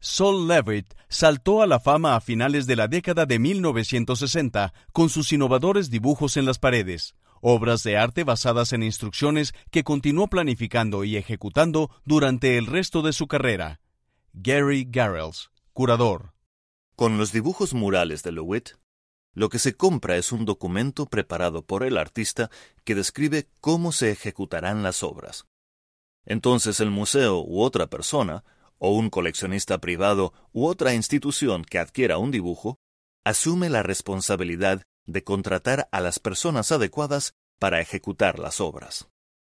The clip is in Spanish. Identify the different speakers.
Speaker 1: Sol Levitt saltó a la fama a finales de la década de 1960 con sus innovadores dibujos en las paredes, obras de arte basadas en instrucciones que continuó planificando y ejecutando durante el resto de su carrera. Gary Garrels, curador.
Speaker 2: Con los dibujos murales de Levitt, lo que se compra es un documento preparado por el artista que describe cómo se ejecutarán las obras. Entonces el museo u otra persona, o un coleccionista privado u otra institución que adquiera un dibujo, asume la responsabilidad de contratar a las personas adecuadas para ejecutar las obras.